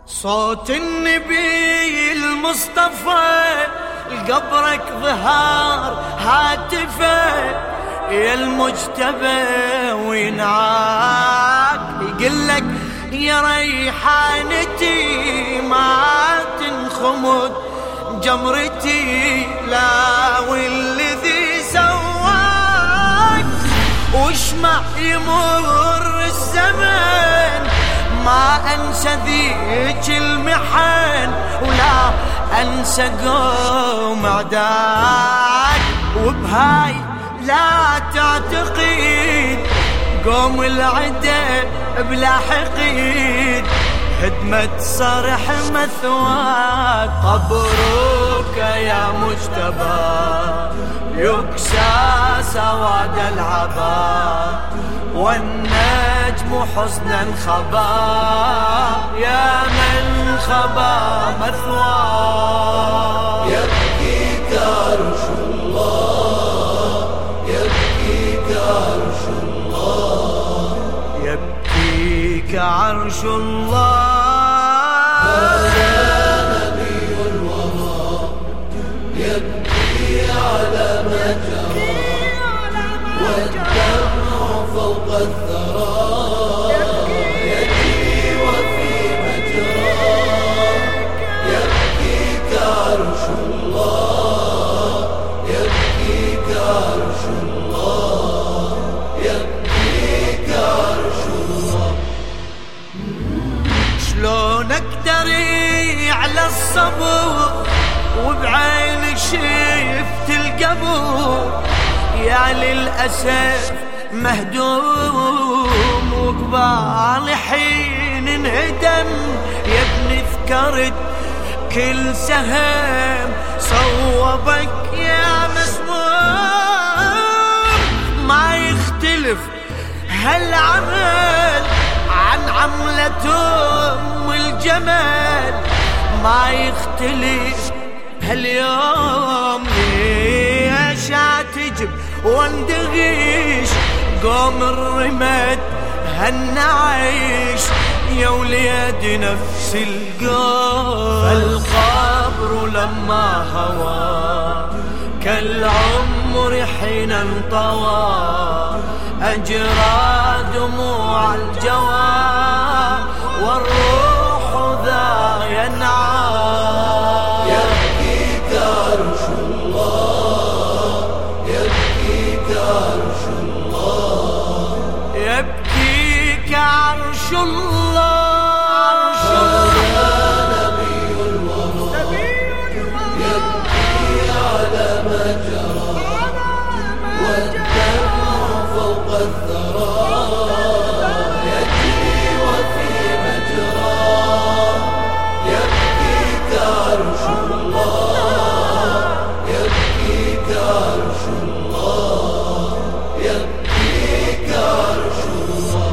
صوت النبي المصطفى لقبرك ظهار هاتفه يا المجتبى وينعاك يقلك يا ريحانتي ما تنخمد جمرتي لا والذي سواك واشمع يمر الزمن ما أنسى ذيك المحن ولا أنسى قوم عداك وبهاي لا تعتقد قوم العدا بلا حقيد هدمة صرح مثواك قبرك يا مجتبى يكسى سواد العبا والنجم حزنا خبا يا من خبا مثواه يبكيك عرش الله يبكيك عرش الله يبكيك عرش الله هذا نبي الوراء يبكي على ما جرى والدمع فوق الثرى يجري وفي مجراه يبكيك عرش الله يبكيك عرش الله يبكيك عرش الله شلون اقدر على الصبر وبعينك شفت القبر يا للأسف مهدوم وقبال حين انهدم يا ابني ذكرت كل سهم صوبك يا مسموم ما يختلف هالعمل عن عملة أم الجمل ما يختلف هاليوم ليش تجب واندغيش قوم الرمد هالنعيش يا وليد نفس القوم فالقبر لما هوى كالعمر حين انطوى أجرى دموع الجوى والروح ذا ينعى يبكيك عرش الله يبكيك عرش الله يبكيك عرش الله هذا نبي الوراء يبكي على ما جرى والدمع فوق الثرى يجري وفي مجراه يبكيك عرش الله يبكيك عرش الله يبكيك عرش الله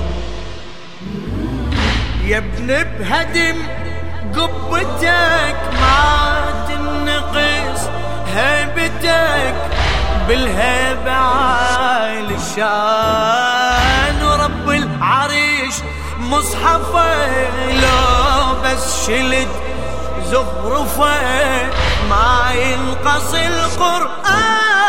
يا ابن بهدم قبتك ما تنقص هيبتك بالهيبة عالي الشان ورب العريش مصحفه لو بس شلت زخرفه ما ينقص القرآن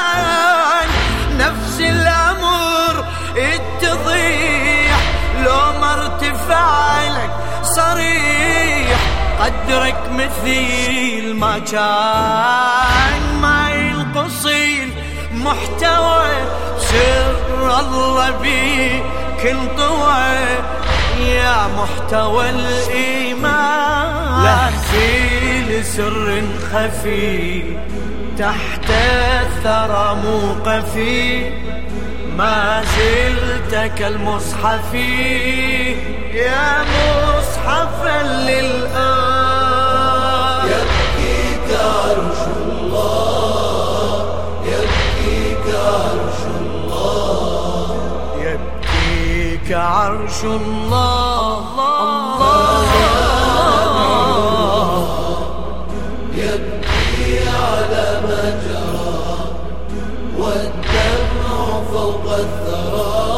نفس الأمر اتضيح لو ما ارتفع لك صريح قدرك مثيل ما كان ما ينقصي محتوى سر الله بيك انطوى يا محتوى الإيمان لهفي لسر خفي تحت الثرى موقفي ما زلت كالمصحف يا مصحفا للآن يبكيك عرش الله يبكيك عرش الله يبكيك عرش الله يبكي على ما جرى والدمع فوق الثرى